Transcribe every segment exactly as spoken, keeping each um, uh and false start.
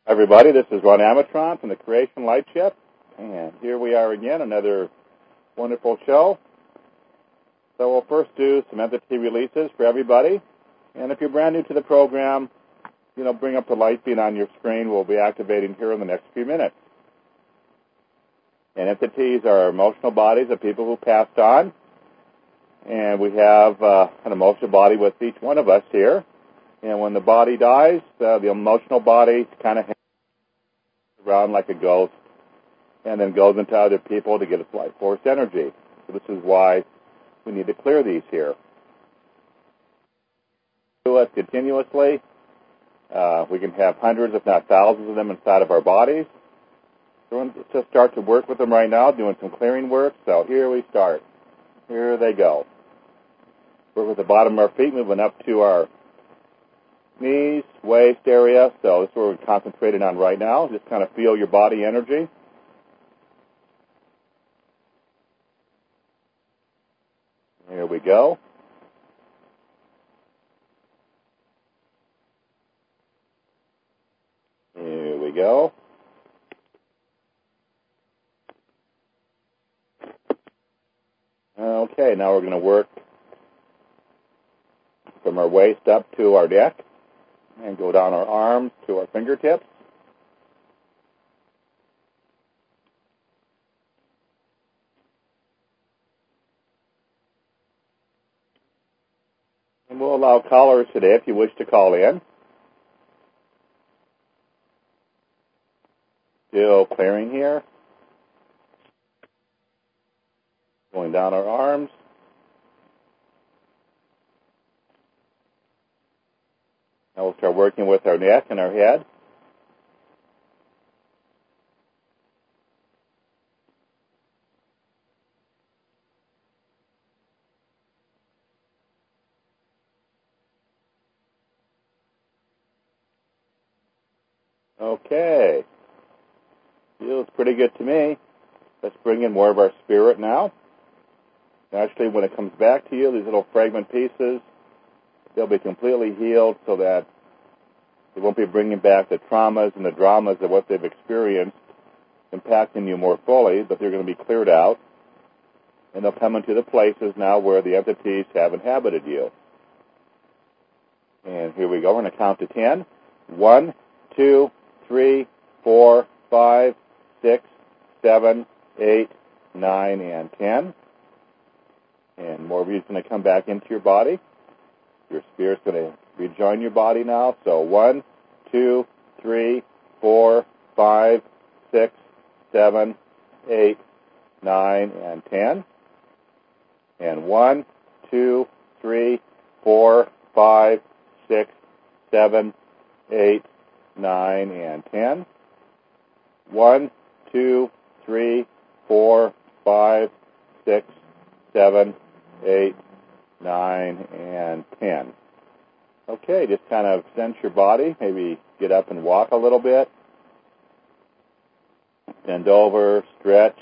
Everybody, this is Ron Amatron from the Creation Light Ship, and here we are again, another wonderful show. So we'll first do some entity releases for everybody, and if you're brand new to the program, you know, bring up the light beam on your screen. We'll be activating here in the next few minutes. And entities are emotional bodies of people who passed on, and we have uh, an emotional body with each one of us here. And when the body dies, uh, the emotional body kind of hangs around like a ghost and then goes into other people to get its life force energy. So this is why we need to clear these here. Do it continuously. Uh, we can have hundreds, if not thousands of them inside of our bodies. So we're going to start to work with them right now, doing some clearing work. So here we start. Here they go. Work with the bottom of our feet, moving up to our knees, waist area. So this is what we're concentrating on right now. Just kind of feel your body energy. Here we go. Here we go. Okay, now we're going to work from our waist up to our neck and go down our arms to our fingertips. And we'll allow callers today if you wish to call in. Still clearing here. Going down our arms. Now we'll start working with our neck and our head. Okay. Feels pretty good to me. Let's bring in more of our spirit now. Actually, when it comes back to you, these little fragment pieces, they'll be completely healed so that they won't be bringing back the traumas and the dramas of what they've experienced, impacting you more fully, but they're going to be cleared out, and they'll come into the places now where the entities have inhabited you. And here we go. We're going to count to ten. One, two, three, four, five, six, seven, eight, nine, and ten. And more of you is going to come back into your body. Your spirit's going to rejoin your body now. So one, two, three, four, five, six, seven, eight, nine, and ten. And one, two, three, four, five, six, seven, eight, nine, and ten. One, two, three, four, five, six, seven, eight, nine, and ten. Okay, just kind of sense your body. Maybe get up and walk a little bit. Bend over, stretch.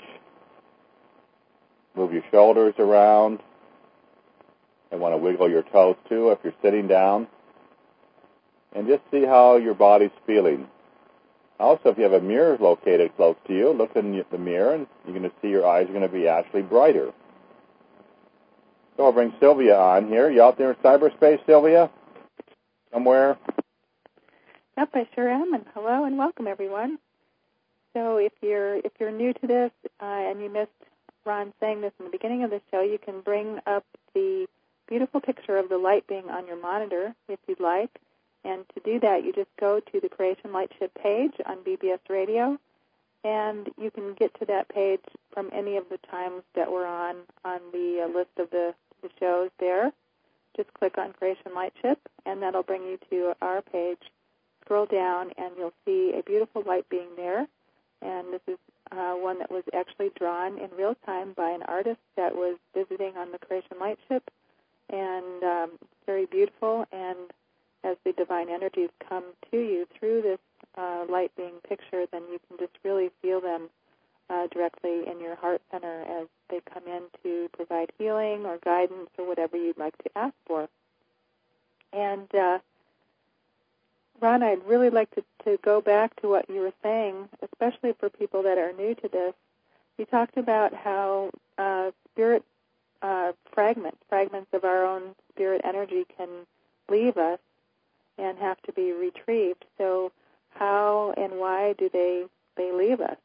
Move your shoulders around. And want to wiggle your toes too if you're sitting down. And just see how your body's feeling. Also, if you have a mirror located close to you, look in the mirror and you're going to see your eyes are going to be actually brighter. So I'll bring Sylvia on here. You out there in cyberspace, Sylvia? Somewhere? Yep, I sure am. And hello and welcome, everyone. So if you're if you're new to this uh, and you missed Ron saying this in the beginning of the show, you can bring up the beautiful picture of the light being on your monitor if you'd like. And to do that, you just go to the Creation Light Ship page on B B S Radio, and you can get to that page from any of the times that we're on on the uh, list of the, the shows there. Just click on Creation Light Ship, and that'll bring you to our page. Scroll down, and you'll see a beautiful light being there. And this is uh, one that was actually drawn in real time by an artist that was visiting on the Creation Light Ship. And um, it's very beautiful, and as the divine energies come to you through this uh, light being picture, then you can just really feel them uh, directly in your heart center as they come in to provide healing or guidance or whatever you'd like to ask for. And uh, Ron, I'd really like to, to go back to what you were saying, especially for people that are new to this. You talked about how uh, spirit uh, fragments, fragments of our own spirit energy can leave us and have to be retrieved. So how and why do they, they leave us?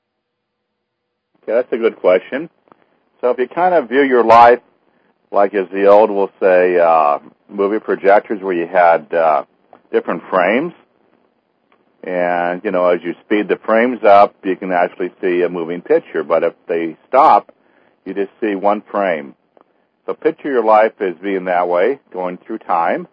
Okay, that's a good question. So if you kind of view your life like as the old, we'll say, uh, movie projectors where you had uh, different frames, and, you know, as you speed the frames up, you can actually see a moving picture. But if they stop, you just see one frame. So picture your life as being that way, going through time.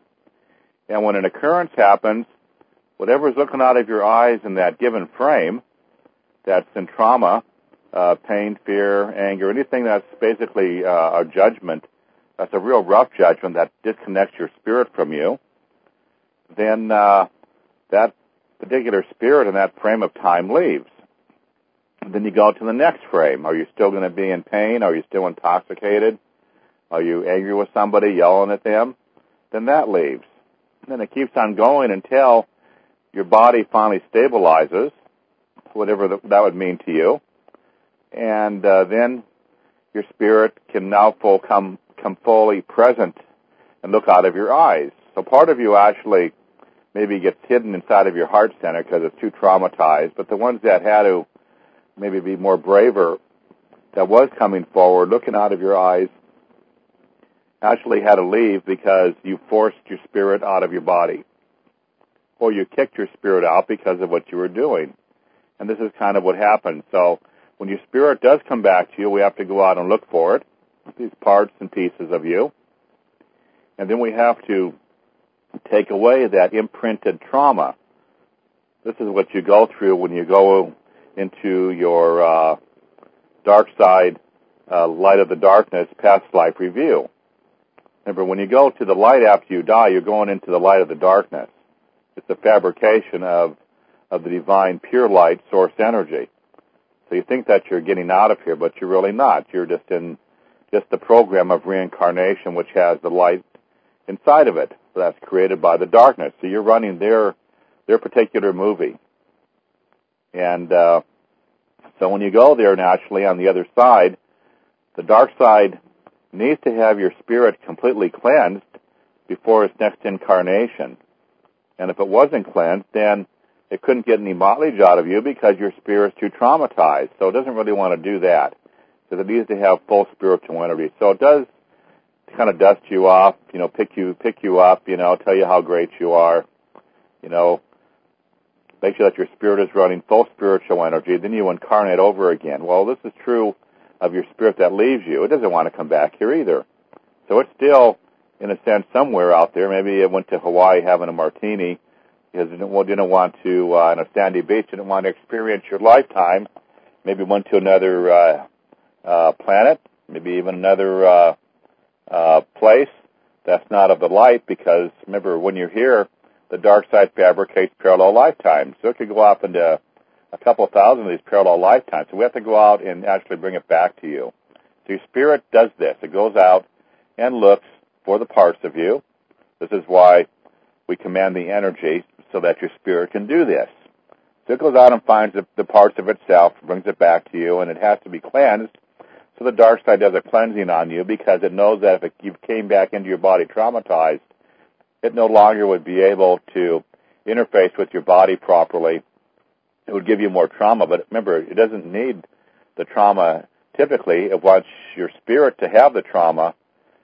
And when an occurrence happens, whatever's looking out of your eyes in that given frame, that's in trauma, uh, pain, fear, anger, anything that's basically uh, a judgment, that's a real rough judgment that disconnects your spirit from you, then uh, that particular spirit in that frame of time leaves. And then you go to the next frame. Are you still going to be in pain? Are you still intoxicated? Are you angry with somebody, yelling at them? Then that leaves. And then it keeps on going until your body finally stabilizes, whatever that would mean to you. And uh, then your spirit can now full come, come fully present and look out of your eyes. So part of you actually maybe gets hidden inside of your heart center because it's too traumatized. But the ones that had to maybe be more braver, that was coming forward, looking out of your eyes, actually had to leave because you forced your spirit out of your body. Or you kicked your spirit out because of what you were doing. And this is kind of what happened. So when your spirit does come back to you, we have to go out and look for it, these parts and pieces of you. And then we have to take away that imprinted trauma. This is what you go through when you go into your uh, dark side, uh, light of the darkness, past life review. Remember, when you go to the light after you die, you're going into the light of the darkness. It's a fabrication of, of the divine pure light source energy. So you think that you're getting out of here, but you're really not. You're just in just the program of reincarnation, which has the light inside of it. So that's created by the darkness. So you're running their their particular movie. And uh, so when you go there naturally on the other side, the dark side needs to have your spirit completely cleansed before its next incarnation. And if it wasn't cleansed, then it couldn't get any mileage out of you because your spirit's too traumatized. So it doesn't really want to do that because it needs to have full spiritual energy. So it does kind of dust you off, you know, pick you pick you up, you know, tell you how great you are, you know, make sure that your spirit is running full spiritual energy. Then you incarnate over again. Well, this is true of your spirit that leaves you. It doesn't want to come back here either. So it's still, in a sense, somewhere out there. Maybe it went to Hawaii having a martini because it didn't, didn't want to, uh, on a sandy beach, didn't want to experience your lifetime. Maybe went to another uh, uh, planet, maybe even another uh, uh, place that's not of the light because, remember, when you're here, the dark side fabricates parallel lifetimes. So it could go off into a couple thousand of these parallel lifetimes. So we have to go out and actually bring it back to you. So your spirit does this. It goes out and looks for the parts of you. This is why we command the energy so that your spirit can do this. So it goes out and finds the, the parts of itself, brings it back to you, and it has to be cleansed. So the dark side does a cleansing on you because it knows that if it, you came back into your body traumatized, it no longer would be able to interface with your body properly. It would give you more trauma, but remember, it doesn't need the trauma. Typically, it wants your spirit to have the trauma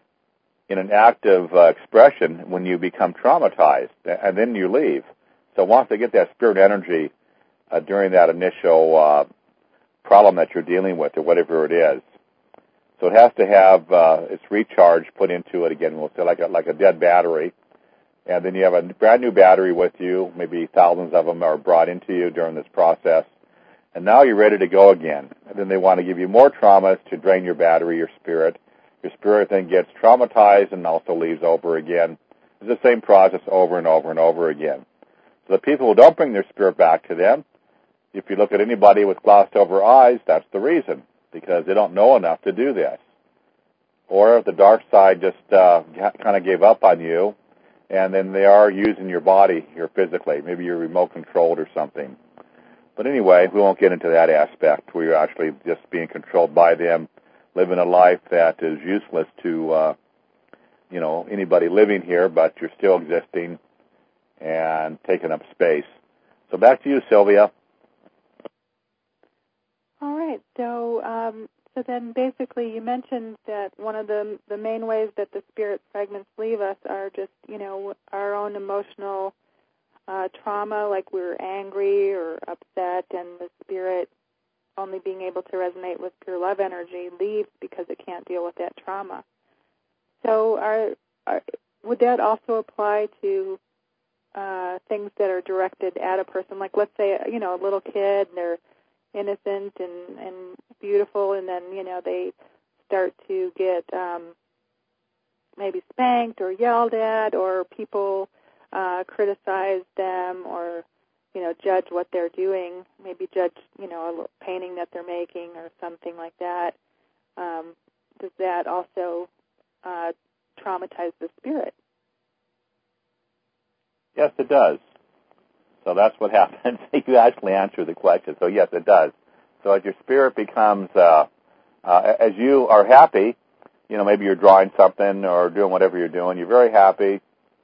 in an active uh, expression when you become traumatized, and then you leave. So once they get that spirit energy uh, during that initial uh, problem that you're dealing with, or whatever it is, so it has to have uh, its recharge put into it again. We'll say like a, like a dead battery. And then you have a brand new battery with you, maybe thousands of them are brought into you during this process. And now you're ready to go again. And then they want to give you more traumas to drain your battery, your spirit. Your spirit then gets traumatized and also leaves over again. It's the same process over and over and over again. So the people who don't bring their spirit back to them, if you look at anybody with glossed over eyes, that's the reason, because they don't know enough to do this. Or if the dark side just uh, kind of gave up on you, and then they are using your body here physically. Maybe you're remote controlled or something. But anyway, we won't get into that aspect where you're actually just being controlled by them, living a life that is useless to, uh, you know, anybody living here, but you're still existing and taking up space. So back to you, Sylvia. All right. So, um, so then basically you mentioned that one of the the main ways that the spirit fragments leave us are just, you know, our own emotional uh, trauma, like we're angry or upset, and the spirit only being able to resonate with pure love energy leaves because it can't deal with that trauma. So are, are would that also apply to uh, things that are directed at a person? Like, let's say, you know, a little kid, and they're innocent and, and beautiful, and then, you know, they start to get um, maybe spanked or yelled at, or people uh, criticize them, or, you know, judge what they're doing, maybe judge, you know, a painting that they're making or something like that. Um, does that also uh, traumatize the spirit? Yes, it does. So that's what happens. You actually answered the question. So yes, it does. So as your spirit becomes, uh, uh, as you are happy, you know, maybe you're drawing something or doing whatever you're doing, you're very happy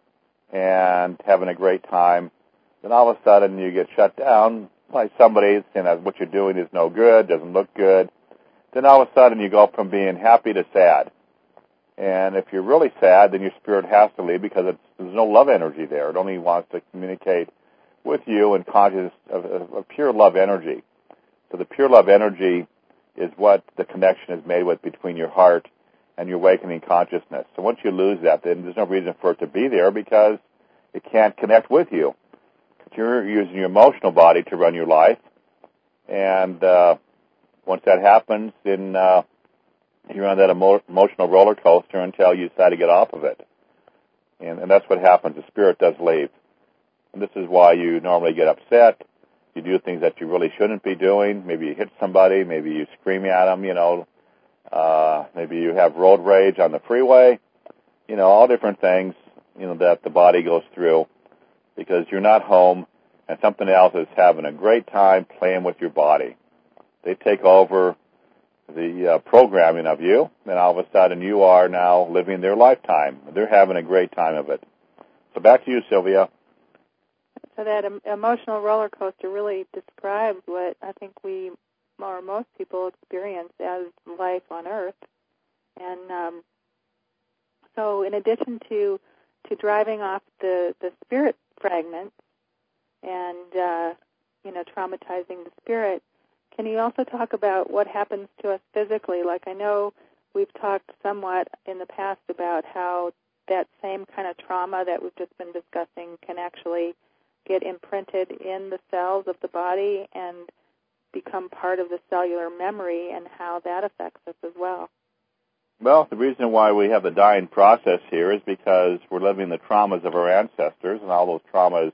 and having a great time. Then all of a sudden you get shut down by somebody, you know, what you're doing is no good, doesn't look good. Then all of a sudden you go from being happy to sad. And if you're really sad, then your spirit has to leave because it's, there's no love energy there. It only wants to communicate with you and conscious of, of, of pure love energy. So the pure love energy is what the connection is made with between your heart and your awakening consciousness. So once you lose that, then there's no reason for it to be there because it can't connect with you. You're using your emotional body to run your life, and uh, once that happens, then uh, you're on that emo- emotional roller coaster until you decide to get off of it. And, and that's what happens. The spirit does leave. And this is why you normally get upset. You do things that you really shouldn't be doing. Maybe you hit somebody. Maybe you scream at them, you know. Uh, maybe you have road rage on the freeway. You know, all different things, you know, that the body goes through because you're not home and something else is having a great time playing with your body. They take over the uh, programming of you, and all of a sudden you are now living their lifetime. They're having a great time of it. So back to you, Sylvia. So that em- emotional roller coaster really describes what I think we, or most people, experience as life on Earth. And um, so in addition to to driving off the, the spirit fragments and, uh, you know, traumatizing the spirit, can you also talk about what happens to us physically? Like, I know we've talked somewhat in the past about how that same kind of trauma that we've just been discussing can actually get imprinted in the cells of the body and become part of the cellular memory, and how that affects us as well. Well, the reason why we have the dying process here is because we're living the traumas of our ancestors, and all those traumas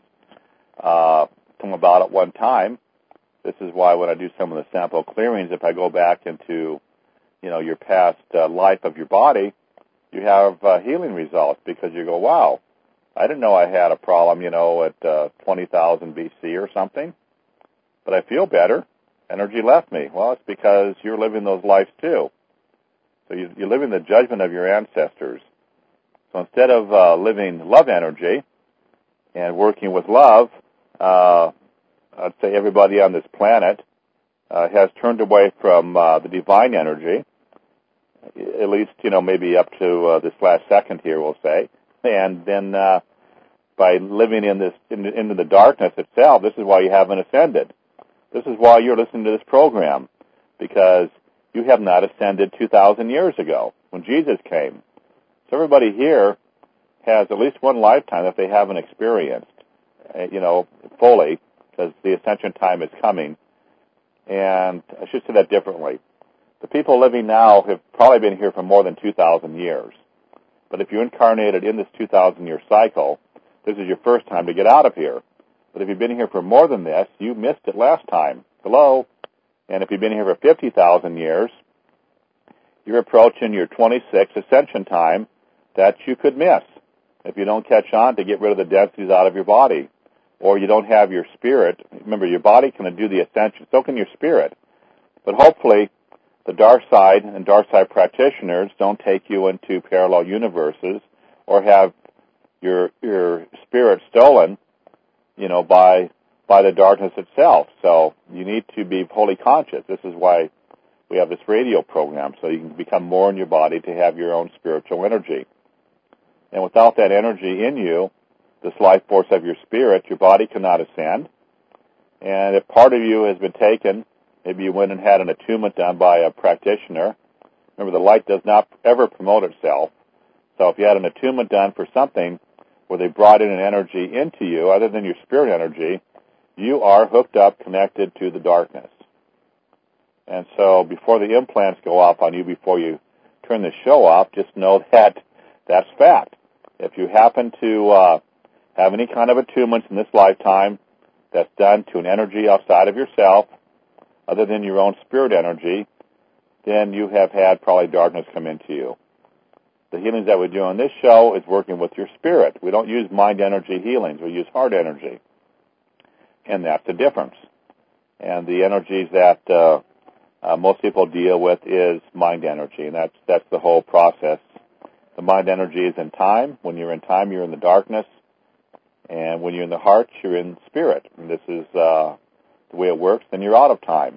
uh, come about at one time. This is why when I do some of the sample clearings, if I go back into, you know, your past uh, life of your body, you have uh, healing results because you go, wow, I didn't know I had a problem, you know, at uh, twenty thousand B C or something, but I feel better. Energy left me. Well, it's because you're living those lives too. So you, you're living the judgment of your ancestors. So instead of uh, living love energy and working with love, uh, I'd say everybody on this planet uh, has turned away from uh, the divine energy, at least, you know, maybe up to uh, this last second here, we'll say. And then uh, by living in this in, into the darkness itself, this is why you haven't ascended. This is why you're listening to this program, because you have not ascended two thousand years ago when Jesus came. So everybody here has at least one lifetime that they haven't experienced, uh, you know, fully, because the ascension time is coming. And I should say that differently. The people living now have probably been here for more than two thousand years. But if you incarnated in this two thousand year cycle, this is your first time to get out of here. But if you've been here for more than this, you missed it last time. Hello? And if you've been here for fifty thousand years, you're approaching your twenty-sixth ascension time that you could miss. if you don't catch on, to get rid of the densities out of your body. Or you don't have your spirit. Remember, your body can do the ascension, so can your spirit. But hopefully, the dark side and dark side practitioners don't take you into parallel universes or have your your spirit stolen, you know, by by the darkness itself. So you need to be fully conscious. This is why we have this radio program, so you can become more in your body to have your own spiritual energy. And without that energy in you, this life force of your spirit, your body cannot ascend. And if part of you has been taken, maybe you went and had an attunement done by a practitioner. Remember, the light does not ever promote itself. So if you had an attunement done for something where they brought in an energy into you, other than your spirit energy, you are hooked up, connected to the darkness. And so before the implants go off on you, before you turn the show off, just know that that's fact. If you happen to uh, have any kind of attunements in this lifetime that's done to an energy outside of yourself, other than your own spirit energy, then you have had probably darkness come into you. The healings that we do on this show is working with your spirit. We don't use mind energy healings. We use heart energy. And that's the difference. And the energies that uh, uh, most people deal with is mind energy, and that's that's the whole process. The mind energy is in time. When you're in time, you're in the darkness. And when you're in the heart, you're in spirit. And this is uh, the way it works. Then you're out of time.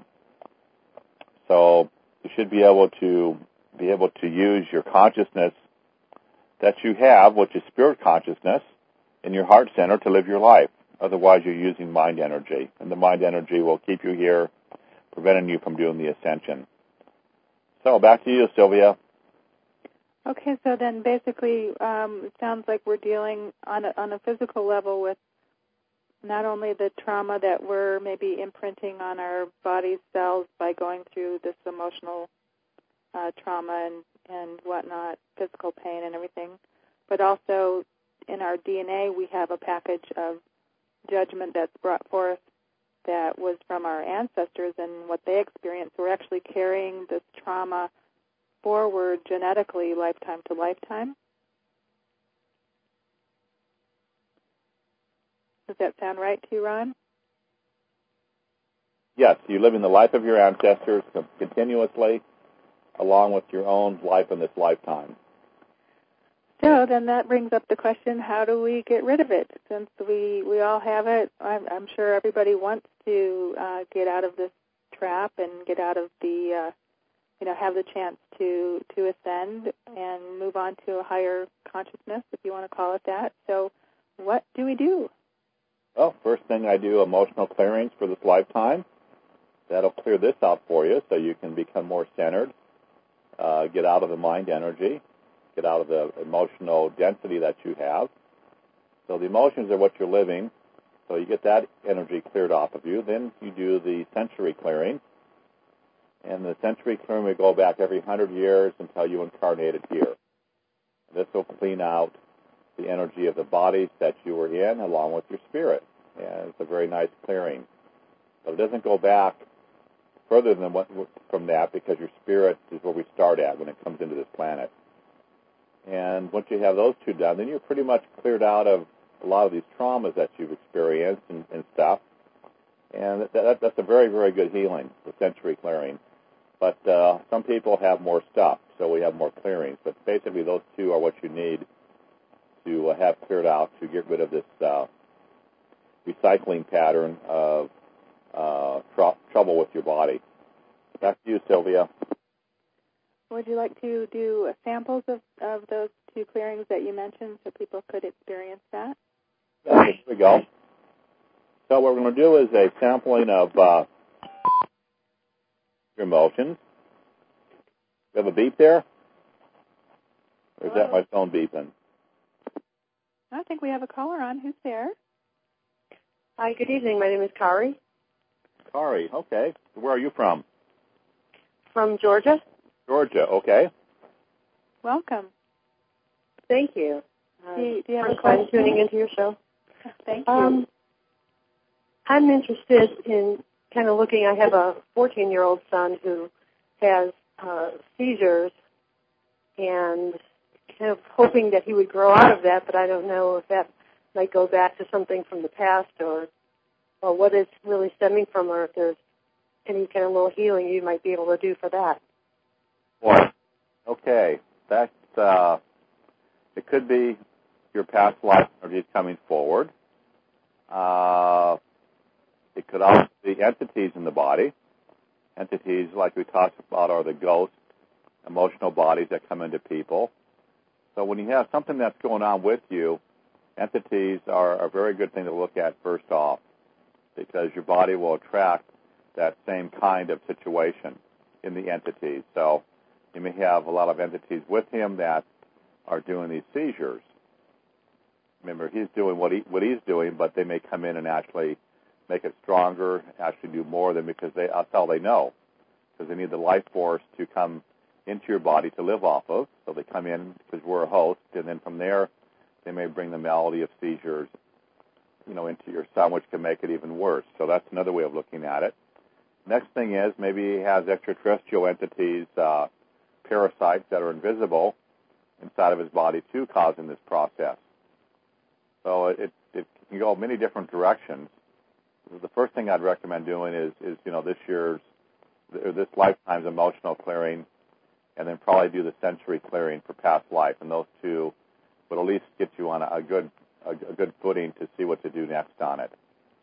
So you should be able to be able to use your consciousness that you have, which is spirit consciousness, in your heart center to live your life. Otherwise, you're using mind energy. And the mind energy will keep you here, preventing you from doing the ascension. So back to you, Sylvia. Okay, so then basically um, it sounds like we're dealing on a, on a physical level with not only the trauma that we're maybe imprinting on our body's cells by going through this emotional uh, trauma and, and whatnot, physical pain and everything, but also in our D N A we have a package of judgment that's brought forth that was from our ancestors and what they experienced. We're actually carrying this trauma forward genetically lifetime to lifetime. Does that sound right to you, Ron? Yes, you're living the life of your ancestors continuously along with your own life in this lifetime. So then that brings up the question, how do we get rid of it? Since we, we all have it, I'm, I'm sure everybody wants to uh, get out of this trap and get out of the, uh, you know, have the chance to, to ascend and move on to a higher consciousness, if you want to call it that. So what do we do? Well, first thing I do, emotional clearings for this lifetime. That'll clear this out for you so you can become more centered, uh, get out of the mind energy, get out of the emotional density that you have. So the emotions are what you're living. So you get that energy cleared off of you. Then you do the sensory clearing. And the sensory clearing will go back every hundred years until you incarnated here. This will clean out the energy of the bodies that you were in along with your spirit. And it's a very nice clearing. But it doesn't go back further than what from that because your spirit is where we start at when it comes into this planet. And once you have those two done, then you're pretty much cleared out of a lot of these traumas that you've experienced and, and stuff. And that, that, that's a very, very good healing, the sensory clearing. But uh, some people have more stuff, so we have more clearings. But basically those two are what you need to uh, have cleared out to get rid of this uh, recycling pattern of uh, tr- trouble with your body. Back to you, Sylvia. Would you like to do samples of, of those two clearings that you mentioned so people could experience that? Yeah, here we go. So what we're going to do is a sampling of uh, your emotions. You have a beep there? Or is Hello? that my phone beeping? I think we have a caller on. Who's there? Hi, good evening. My name is Kari. Kari, okay. Where are you from? From Georgia. Georgia, okay. Welcome. Thank you. Uh, do, you do you have first a question? time tuning into your show. Thank you. Um, I'm interested in kind of looking. I have a fourteen-year-old son who has uh, seizures and kind of hoping that he would grow out of that, but I don't know if that might go back to something from the past or or what it's really stemming from, or if there's any kind of little healing you might be able to do for that. Well, okay, that's, uh, it could be your past life energies coming forward. Uh, it could also be entities in the body. Entities, like we talked about, are the ghosts, emotional bodies that come into people. So when you have something that's going on with you, entities are a very good thing to look at first off, because your body will attract that same kind of situation in the entities. So you may have a lot of entities with him that are doing these seizures. Remember, he's doing what he what he's doing, but they may come in and actually make it stronger, actually do more than because they that's all they know, because they need the life force to come into your body to live off of. So they come in because we're a host, and then from there they may bring the malady of seizures, you know, into your son, which can make it even worse. So that's another way of looking at it. Next thing is maybe he has extraterrestrial entities, uh, parasites that are invisible inside of his body too, causing this process. So it, it can go many different directions. The first thing I'd recommend doing is, is you know, this year's, or this lifetime's emotional clearing, and then probably do the sensory clearing for past life. And those two would at least get you on a, a good a, a good footing to see what to do next on it.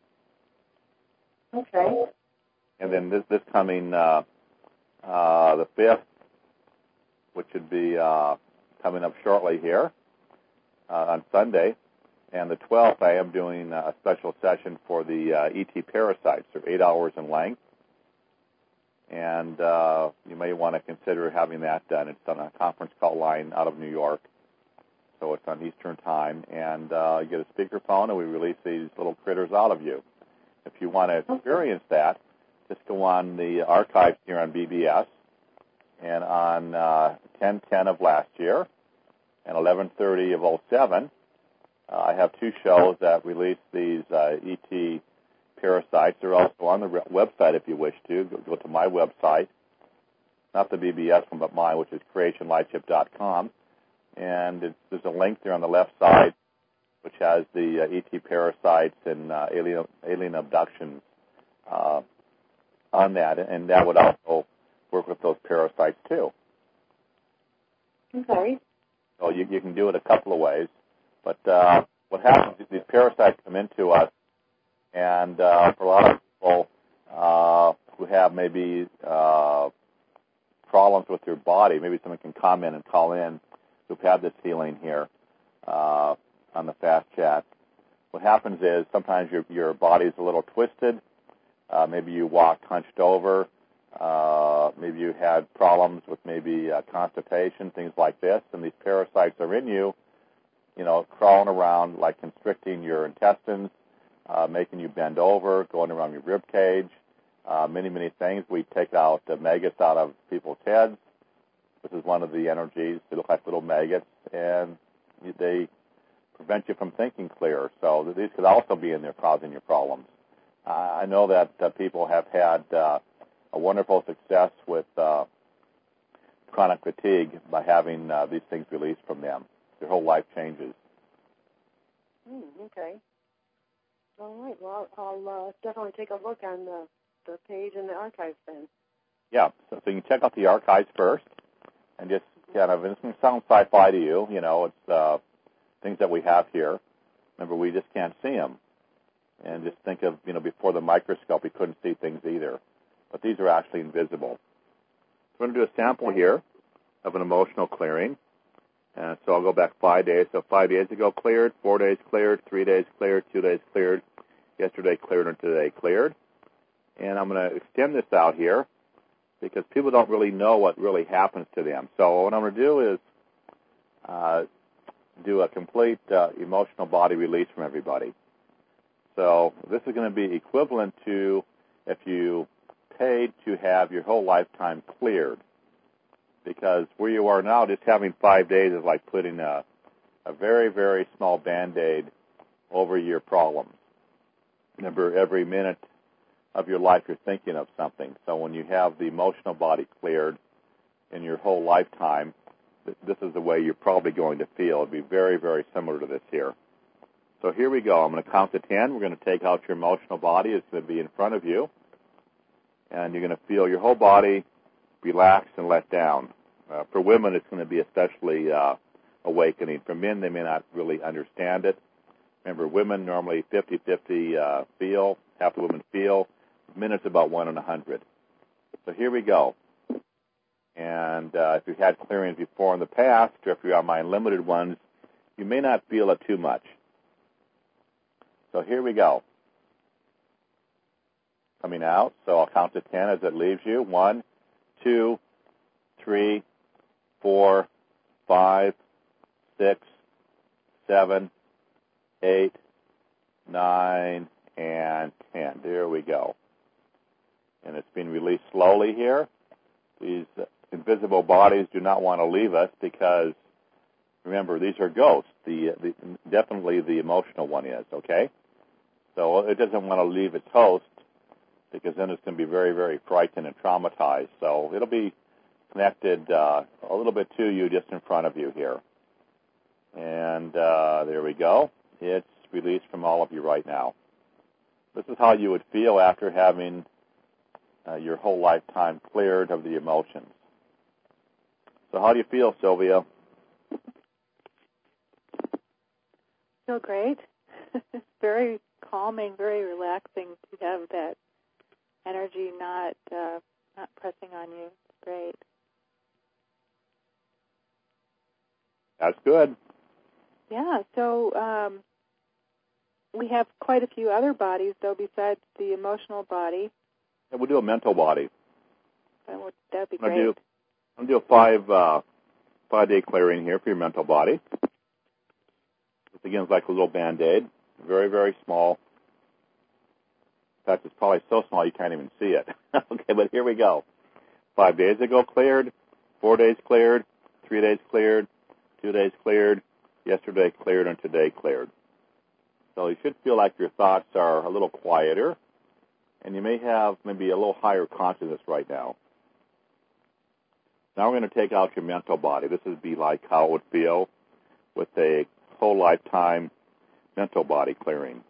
Okay. And then this, this coming, uh, uh, the fifth, which would be uh, coming up shortly here uh, on Sunday, and the twelfth, I am doing a special session for the uh, E T parasites. They're eight hours in length, and uh, you may want to consider having that done. It's on a conference call line out of New York, so it's on Eastern Time, and uh, you get a speakerphone, and we release these little critters out of you. If you want to experience that, just go on the archives here on B B S, and on uh, ten ten of last year and eleven thirty of oh seven, uh, I have two shows that release these uh, E T parasites. They're also on the re- website if you wish to. Go, go to my website, not the B B S one, but mine, which is creation lightship dot com. And it's, there's a link there on the left side which has the uh, E T parasites and uh, alien, alien abductions uh, on that, and that would also work with those parasites too. Okay. So you, you can do it a couple of ways, but uh, what happens is these parasites come into us, and uh, for a lot of people uh, who have maybe uh, problems with their body, maybe someone can comment and call in who've had this healing here uh, on the Fast Chat. What happens is sometimes your your body's a little twisted. Uh, maybe you walk hunched over. Uh, maybe you had problems with maybe uh, constipation, things like this, and these parasites are in you, you know, crawling around, like constricting your intestines, uh, making you bend over, going around your rib cage, uh, many, many things. We take out the maggots out of people's heads. This is one of the energies. They look like little maggots, and they prevent you from thinking clear. So these could also be in there causing your problems. Uh, I know that uh, people have had uh, a wonderful success with uh, chronic fatigue by having uh, these things released from them. Their whole life changes. Mm, okay. All right. Well, I'll uh, definitely take a look on the, the page in the archives then. Yeah. So, so you can check out the archives first, and just kind of, it's going to sound sci-fi to you. You know, it's uh, things that we have here. Remember, we just can't see them. And just think of, you know, before the microscope, we couldn't see things either. But these are actually invisible. So we're going to do a sample here of an emotional clearing. And so I'll go back five days. So five days ago cleared, four days cleared, three days cleared, two days cleared, yesterday cleared, and today cleared. And I'm going to extend this out here because people don't really know what really happens to them. So what I'm going to do is uh, do a complete uh, emotional body release from everybody. So this is going to be equivalent to if you paid to have your whole lifetime cleared. Because where you are now, just having five days is like putting a, a very, very small Band-Aid over your problems. Remember, every minute of your life you're thinking of something. So when you have the emotional body cleared in your whole lifetime, this is the way you're probably going to feel. It'll be very, very similar to this here. So here we go. I'm going to count to ten. We're going to take out your emotional body. It's going to be in front of you. And you're going to feel your whole body relax and let down. Uh, for women, it's going to be especially uh, awakening. For men, they may not really understand it. Remember, women normally fifty-fifty uh, feel, half the women feel. Men, it's about one in a hundred. So here we go. And uh, if you've had clearings before in the past, or if you're on my unlimited ones, you may not feel it too much. So here we go. Coming out. So I'll count to ten as it leaves you. One, two, three, four, five, six, seven, eight, nine, and ten. There we go. And it's being released slowly here. These invisible bodies do not want to leave us because, remember, these are ghosts. The, the definitely the emotional one is, okay? So it doesn't want to leave its host because then it's going to be very, very frightened and traumatized. So it'll be connected uh, a little bit to you just in front of you here. And uh, there we go. It's released from all of you right now. This is how you would feel after having uh, your whole lifetime cleared of the emotions. So how do you feel, Sylvia? Feel great. Very calming, very relaxing to have that energy not uh, not pressing on you. It's great. That's good. Yeah, so um, we have quite a few other bodies, though, besides the emotional body. Yeah, we'll do a mental body. That would that'd be I'm great. do, I'm going to do a five, uh, five-day clearing here for your mental body. This begins like a little Band-Aid, very, very small. In fact, it's probably so small you can't even see it. Okay, but here we go. Five days ago cleared, four days cleared, three days cleared, two days cleared, yesterday cleared, and today cleared. So you should feel like your thoughts are a little quieter, and you may have maybe a little higher consciousness right now. Now we're going to take out your mental body. This would be like how it would feel with a whole lifetime mental body clearing.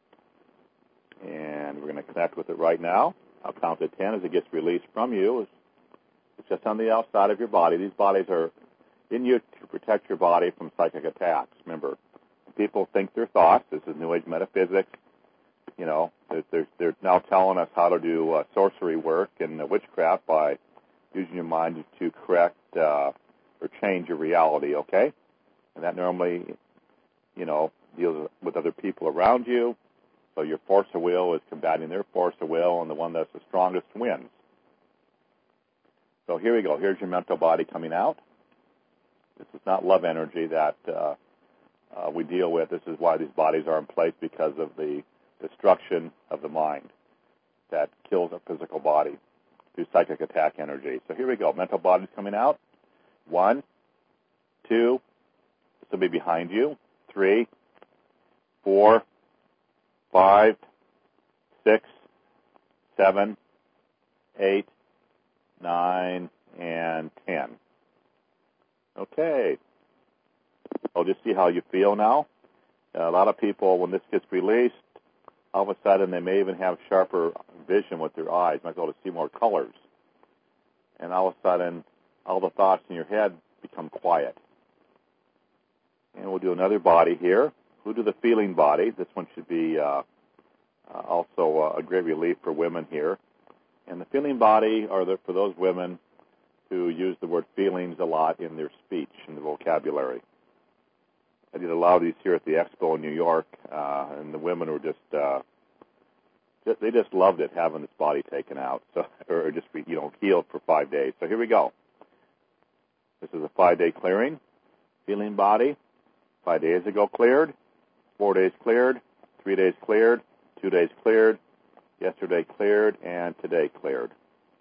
And we're going to connect with it right now. I'll count to ten as it gets released from you. It's, it's just on the outside of your body. These bodies are in you to protect your body from psychic attacks. Remember, people think their thoughts. This is New Age metaphysics. You know, they're, they're, they're now telling us how to do uh, sorcery work and uh, witchcraft by using your mind to correct uh, or change your reality, okay? And that normally, you know, deals with other people around you. So your force of will is combating their force of will, and the one that's the strongest wins. So here we go. Here's your mental body coming out. This is not love energy that uh, uh, we deal with. This is why these bodies are in place, because of the destruction of the mind that kills a physical body through psychic attack energy. So here we go. Mental body's coming out. One, two, this will be behind you. Three, four, five, six, seven, eight, nine, and ten. Okay. I'll just see how you feel now. Uh, a lot of people, when this gets released, all of a sudden they may even have sharper vision with their eyes, might be able to see more colors. And all of a sudden, all the thoughts in your head become quiet. And we'll do another body here. We'll do the feeling body. This one should be uh, uh, also uh, a great relief for women here. And the feeling body are the, for those women who use the word feelings a lot in their speech, in the vocabulary. I did a lot of these here at the expo in New York, uh, and the women were just, uh, just, they just loved it, having this body taken out, so or just, you know, healed for five days. So here we go. This is a five-day clearing. Feeling body, five days ago cleared, four days cleared, three days cleared, two days cleared, yesterday cleared, and today cleared.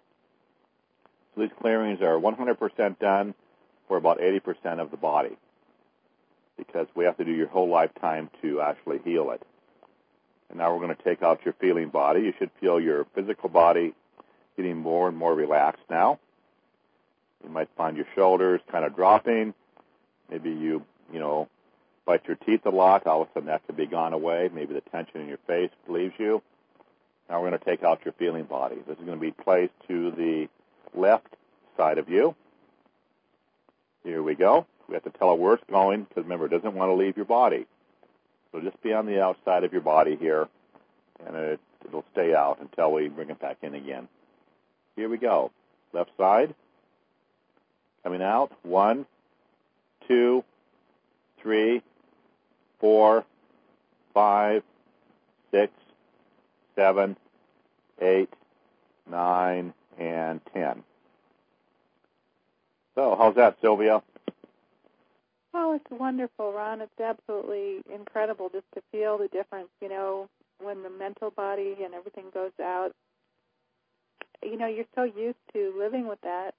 So these clearings are one hundred percent done for about eighty percent of the body, because we have to do your whole lifetime to actually heal it. And now we're going to take out your feeling body. You should feel your physical body getting more and more relaxed now. You might find your shoulders kind of dropping. Maybe you, you know, bite your teeth a lot. All of a sudden that could be gone away. Maybe the tension in your face leaves you. Now we're going to take out your feeling body. This is going to be placed to the left side of you. Here we go. We have to tell it where it's going because, remember, it doesn't want to leave your body. So just be on the outside of your body here, and it, it'll stay out until we bring it back in again. Here we go. Left side. Coming out. One, two, three, four, five, six, seven, eight, nine, and ten. So, how's that, Sylvia? Oh, it's wonderful, Ron. It's absolutely incredible just to feel the difference, you know, when the mental body and everything goes out. You know, you're so used to living with that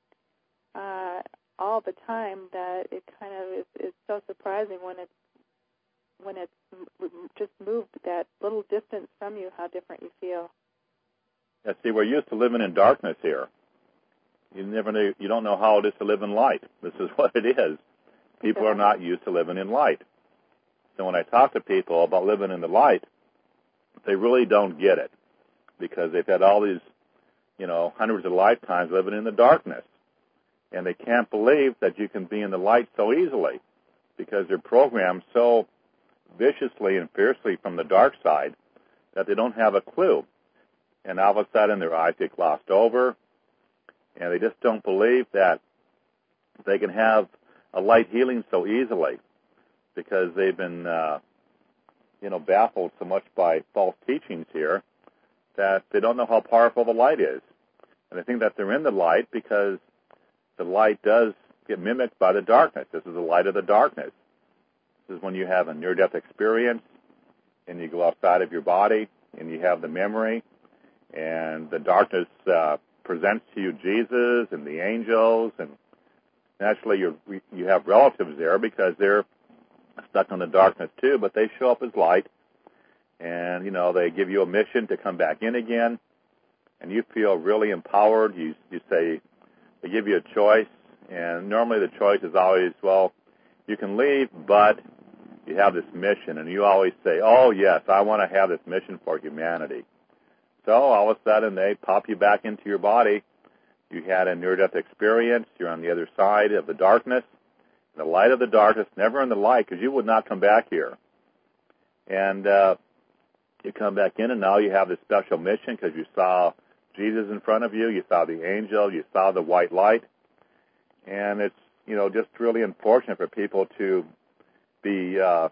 uh, all the time that it kind of is, is so surprising when it's when it's just moved that little distance from you, how different you feel. Yeah, see, we're used to living in darkness here. You never know, you don't know how it is to live in light. This is what it is. People are not used to living in light. So when I talk to people about living in the light, they really don't get it because they've had all these, you know, hundreds of lifetimes living in the darkness. And they can't believe that you can be in the light so easily because they're programmed so viciously and fiercely from the dark side that they don't have a clue. And all of a sudden their eyes get glossed over, and they just don't believe that they can have a light healing so easily because they've been, uh, you know, baffled so much by false teachings here that they don't know how powerful the light is. And they think that they're in the light because the light does get mimicked by the darkness. This is the light of the darkness. This is when you have a near-death experience and you go outside of your body and you have the memory and the darkness uh, presents to you Jesus and the angels, and naturally you you have relatives there because they're stuck in the darkness too, but they show up as light, and you know they give you a mission to come back in again, and you feel really empowered. You you say they give you a choice, and normally the choice is always, well, you can leave, but you have this mission, and you always say, oh yes, I want to have this mission for humanity. So all of a sudden they pop you back into your body. You had a near-death experience. You're on the other side of the darkness. The light of the darkness, never in the light, because you would not come back here. And uh, you come back in, and now you have this special mission because you saw Jesus in front of you. You saw the angel. You saw the white light. And it's, you know, just really unfortunate for people to be, uh,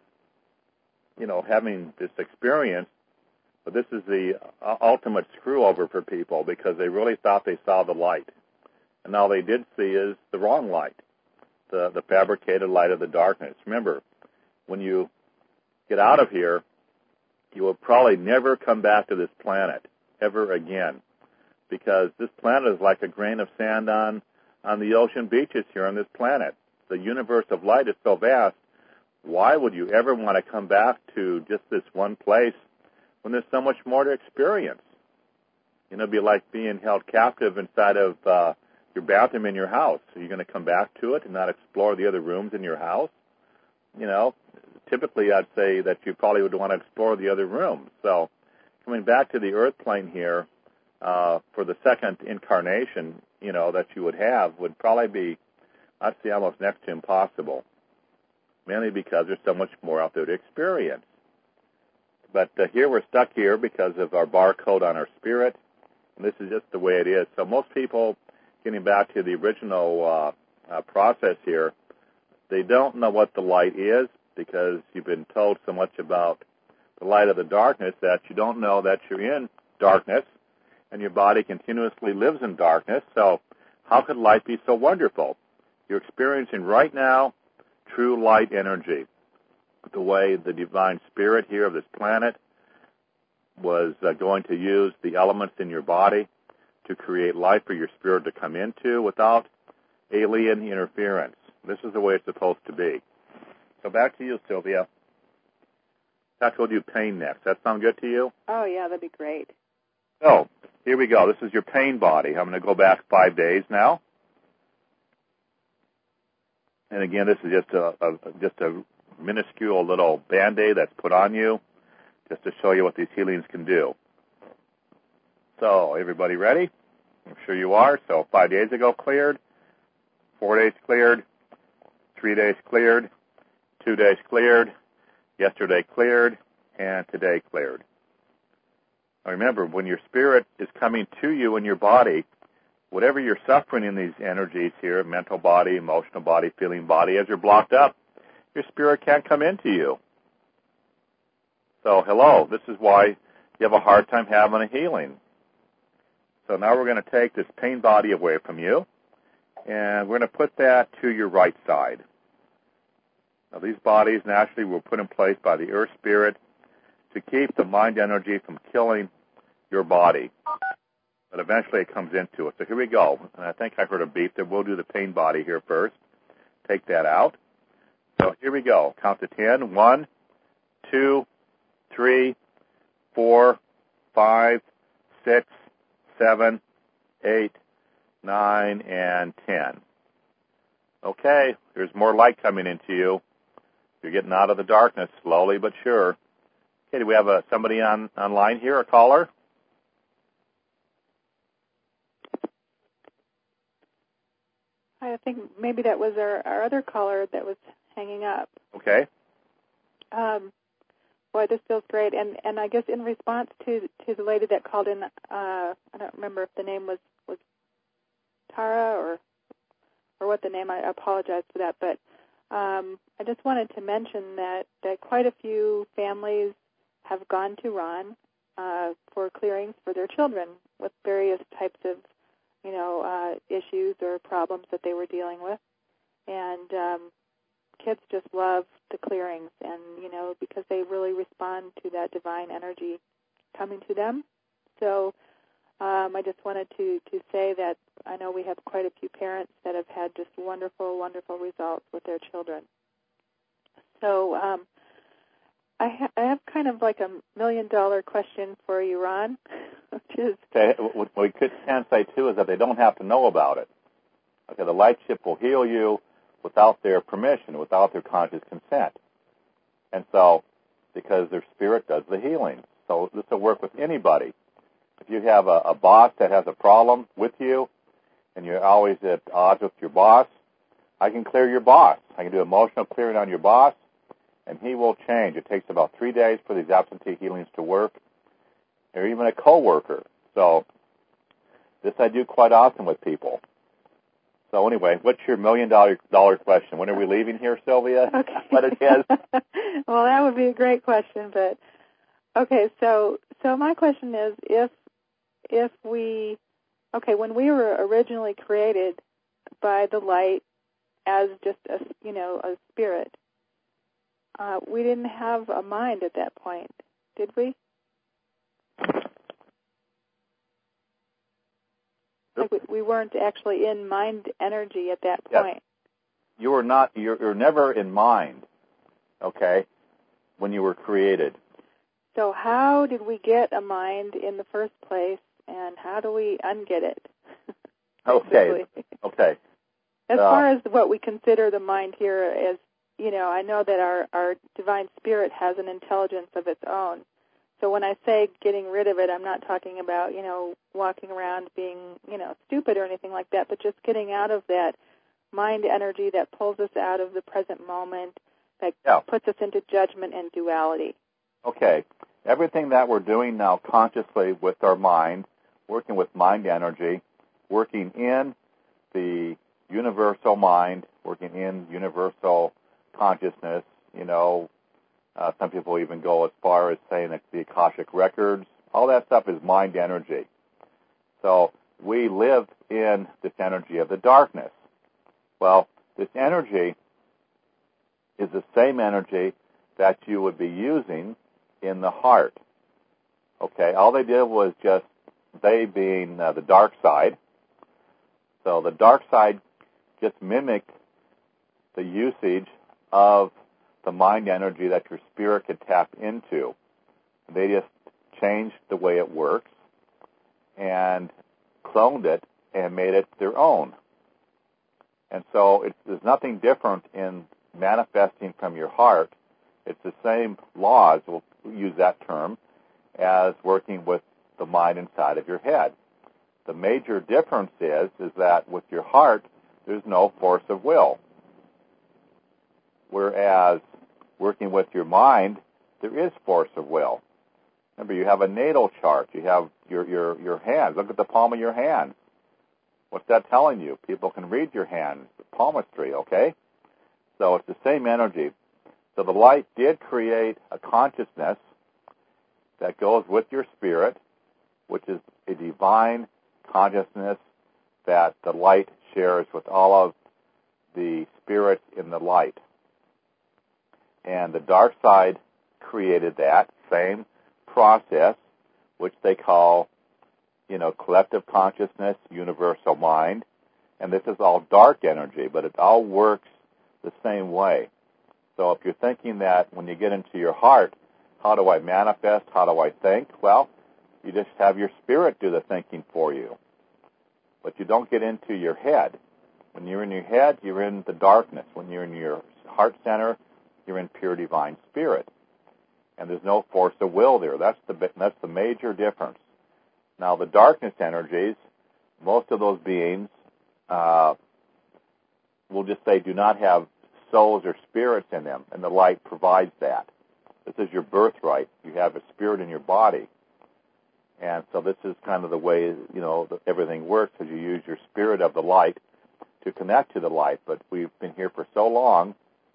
you know, having this experience. But this is the ultimate screw-over for people because they really thought they saw the light. And all they did see is the wrong light, the, the fabricated light of the darkness. Remember, when you get out of here, you will probably never come back to this planet ever again because this planet is like a grain of sand on, on the ocean beaches here on this planet. The universe of light is so vast. Why would you ever want to come back to just this one place when there's so much more to experience? You know, it'd be like being held captive inside of uh, your bathroom in your house. Are you going to come back to it and not explore the other rooms in your house? You know, typically I'd say that you probably would want to explore the other rooms. So coming back to the earth plane here uh, for the second incarnation, you know, that you would have would probably be, I'd say, almost next to impossible, mainly because there's so much more out there to experience. But uh, here we're stuck here because of our barcode on our spirit, and this is just the way it is. So most people, getting back to the original uh, uh, process here, they don't know what the light is because you've been told so much about the light of the darkness that you don't know that you're in darkness, and your body continuously lives in darkness. So how could light be so wonderful? You're experiencing right now true light energy. The way the divine spirit here of this planet was uh, going to use the elements in your body to create life for your spirit to come into without alien interference. This is the way it's supposed to be. So back to you, Sylvia. That's we'll do pain next. That sound good to you? Oh, yeah, that'd be great. So here we go. This is your pain body. I'm going to go back five days now. And again, this is just a, a just a minuscule little Band-Aid that's put on you just to show you what these healings can do. So, everybody ready? I'm sure you are. So, five days ago cleared, four days cleared, three days cleared, two days cleared, yesterday cleared, and today cleared. Now remember, when your spirit is coming to you in your body, whatever you're suffering in these energies here, mental body, emotional body, feeling body, as you're blocked up, your spirit can't come into you. So, hello, this is why you have a hard time having a healing. So now we're going to take this pain body away from you, and we're going to put that to your right side. Now, these bodies naturally were put in place by the Earth Spirit to keep the mind energy from killing your body. But eventually it comes into it. So here we go. And I think I heard a beep there. We'll do the pain body here first. Take that out. So here we go. Count to ten. One, two, three, four, five, six, seven, eight, nine, and ten. Okay, there's more light coming into you. You're getting out of the darkness slowly but sure. Okay, do we have a, somebody on online here, a caller? I think maybe that was our, our other caller that was hanging up. Okay. Um, boy, this feels great. And, and I guess in response to to the lady that called in, uh, I don't remember if the name was, was Tara or or what the name, I apologize for that. But um, I just wanted to mention that, that quite a few families have gone to Ron uh, for clearings for their children with various types of you know, uh, issues or problems that they were dealing with. And um, kids just love the clearings, and, you know, because they really respond to that divine energy coming to them. So um, I just wanted to, to say that I know we have quite a few parents that have had just wonderful, wonderful results with their children. So um, I, ha- I have kind of like a million-dollar question for you, Ron, which is... Okay, what we could, can say, too, is that they don't have to know about it. Okay, the light ship will heal you without their permission, without their conscious consent. And so, because their spirit does the healing. So this will work with anybody. If you have a, a boss that has a problem with you, and you're always at odds with your boss, I can clear your boss. I can do emotional clearing on your boss, and he will change. It takes about three days for these absentee healings to work, or even a coworker. So this I do quite often with people. So anyway, what's your million dollar dollar question? When are we leaving here, Sylvia? Okay. What it is? Well, that would be a great question, but okay. So, so my question is, if if we, okay, when we were originally created by the light as just a you know a spirit, uh, we didn't have a mind at that point, did we? Like we, we weren't actually in mind energy at that point. Yes. You were not. You're, you're never in mind. Okay, when you were created. So how did we get a mind in the first place, and how do we unget it? Okay. Okay. As uh, far as what we consider the mind here, as you know, I know that our our divine spirit has an intelligence of its own. So when I say getting rid of it, I'm not talking about, you know, walking around being, you know, stupid or anything like that, but just getting out of that mind energy that pulls us out of the present moment, that yeah. puts us into judgment and duality. Okay. Everything that we're doing now consciously with our mind, working with mind energy, working in the universal mind, working in universal consciousness, you know, Uh, some people even go as far as saying it's the Akashic records. All that stuff is mind energy. So we live in this energy of the darkness. Well, this energy is the same energy that you would be using in the heart. Okay, all they did was just, they being uh, the dark side. So the dark side just mimicked the usage of the mind energy that your spirit could tap into. They just changed the way it works and cloned it and made it their own. And so it, there's nothing different in manifesting from your heart. It's the same laws, we'll use that term, as working with the mind inside of your head. The major difference is, is that with your heart, there's no force of will. Whereas working with your mind, there is force of will. Remember, you have a natal chart. You have your, your, your hands. Look at the palm of your hand. What's that telling you? People can read your hands, the palmistry, okay? So it's the same energy. So the light did create a consciousness that goes with your spirit, which is a divine consciousness that the light shares with all of the spirits in the light. And the dark side created that same process, which they call, you know, collective consciousness, universal mind. And this is all dark energy, but it all works the same way. So if you're thinking that when you get into your heart, how do I manifest, how do I think? Well, you just have your spirit do the thinking for you. But you don't get into your head. When you're in your head, you're in the darkness. When you're in your heart center, you're in pure divine spirit. And there's no force of will there. That's the that's the major difference. Now, the darkness energies, most of those beings, uh, we'll just say, do not have souls or spirits in them, and the light provides that. This is your birthright. You have a spirit in your body. And so this is kind of the way, you know, that everything works, as you use your spirit of the light to connect to the light. But we've been here for so long.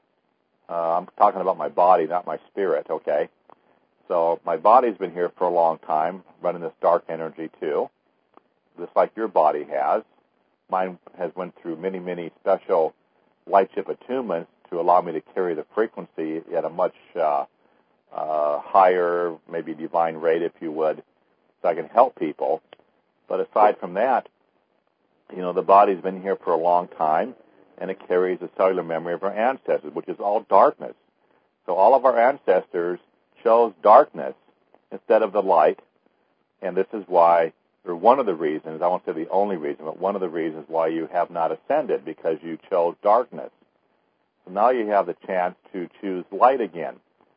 Uh, I'm talking about my body, not my spirit, okay? So my body's been here for a long time, running this dark energy too, just like your body has. Mine has went through many, many special light chip attunements to allow me to carry the frequency at a much uh, uh, higher, maybe divine rate, if you would, so I can help people. But aside from that, you know, the body's been here for a long time, and it carries the cellular memory of our ancestors, which is all darkness. So all of our ancestors chose darkness instead of the light, and this is why, or one of the reasons, I won't say the only reason, but one of the reasons why you have not ascended, because you chose darkness. So now you have the chance to choose light again.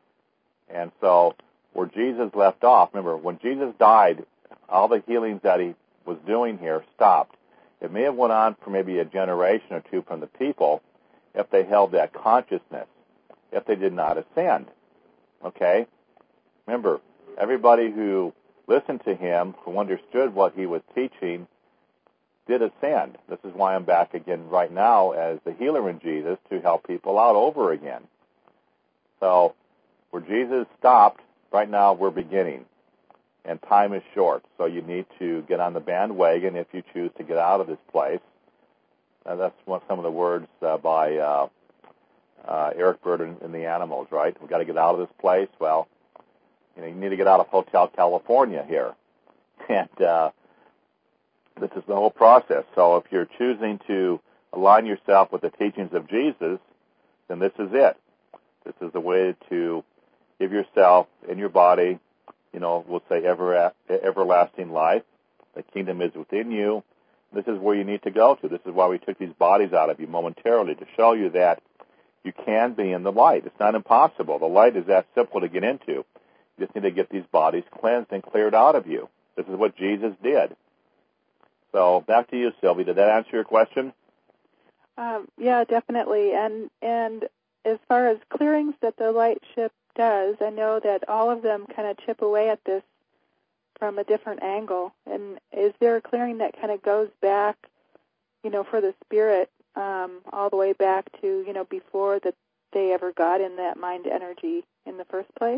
And so where Jesus left off, remember, when Jesus died, all the healings that he was doing here stopped. It may have went on for maybe a generation or two from the people if they held that consciousness, if they did not ascend. Okay? Remember, everybody who listened to him, who understood what he was teaching, did ascend. This is why I'm back again right now as the healer in Jesus to help people out over again. So, where Jesus stopped, right now we're beginning. And time is short, so you need to get on the bandwagon if you choose to get out of this place. Uh, that's what some of the words uh, by uh, uh, Eric Bird and, and the Animals, right? We've got to get out of this place. Well, you know, you need to get out of Hotel California here. And uh, this is the whole process. So if you're choosing to align yourself with the teachings of Jesus, then this is it. This is the way to give yourself and your body, you know, we'll say ever, everlasting life. The kingdom is within you. This is where you need to go to. This is why we took these bodies out of you momentarily, to show you that you can be in the light. It's not impossible. The light is that simple to get into. You just need to get these bodies cleansed and cleared out of you. This is what Jesus did. So back to you, Sylvie. Did that answer your question? Um, yeah, definitely. And and as far as clearings that the light ship does, I know that all of them kind of chip away at this from a different angle. And is there a clearing that kind of goes back, you know, for the spirit um, all the way back to, you know, before that they ever got in that mind energy in the first place?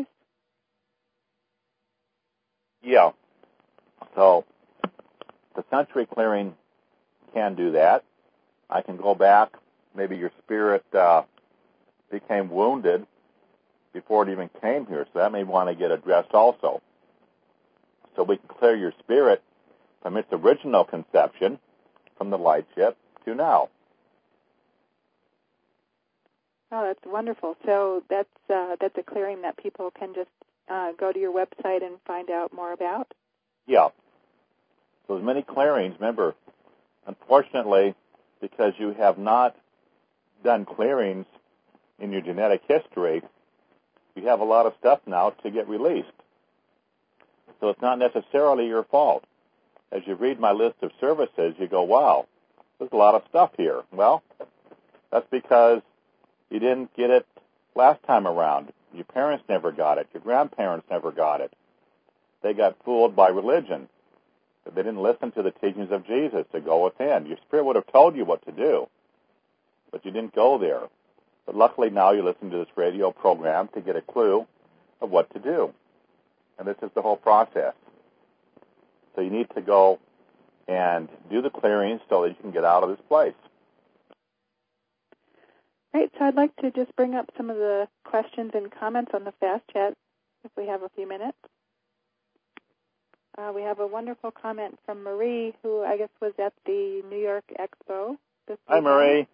Yeah. So the sensory clearing can do that. I can go back. Maybe your spirit uh, became wounded before it even came here, so that may want to get addressed also. So we can clear your spirit from its original conception, from the light ship, to now. Oh, that's wonderful. So that's uh, that's a clearing that people can just uh, go to your website and find out more about? Yeah. So there's many clearings. Remember, unfortunately, because you have not done clearings in your genetic history. You have a lot of stuff now to get released. So it's not necessarily your fault. As you read my list of services, you go, wow, there's a lot of stuff here. Well, that's because you didn't get it last time around. Your parents never got it. Your grandparents never got it. They got fooled by religion. They didn't listen to the teachings of Jesus to go within. Your spirit would have told you what to do, but you didn't go there. But luckily now you listen to this radio program to get a clue of what to do. And this is the whole process. So you need to go and do the clearings so that you can get out of this place. Great. So I'd like to just bring up some of the questions and comments on the Fast Chat if we have a few minutes. Uh, we have a wonderful comment from Marie, who I guess was at the New York Expo this weekend. Hi, Marie.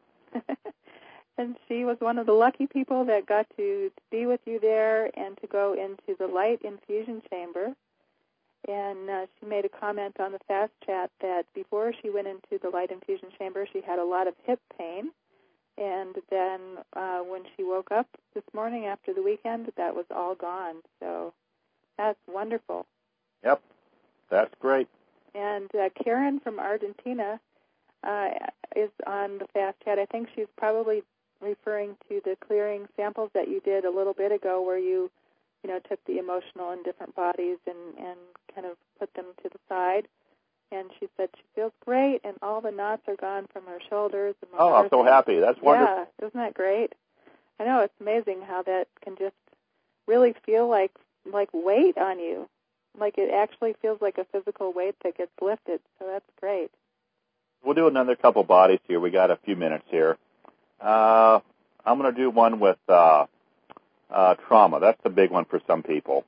And she was one of the lucky people that got to be with you there and to go into the light infusion chamber. And uh, she made a comment on the Fast Chat that before she went into the light infusion chamber, she had a lot of hip pain. And then uh, when she woke up this morning after the weekend, that was all gone. So that's wonderful. Yep, that's great. And uh, Karen from Argentina uh, is on the Fast Chat. I think she's probably referring to the clearing samples that you did a little bit ago where you, you know, took the emotional in different bodies and, and kind of put them to the side. And she said she feels great, and all the knots are gone from her shoulders. And oh, I'm so happy. That's wonderful. Yeah, isn't that great? I know, it's amazing how that can just really feel like like weight on you. Like it actually feels like a physical weight that gets lifted. So that's great. We'll do another couple bodies here. We got a few minutes here. Uh, I'm going to do one with uh, uh, trauma. That's the big one for some people.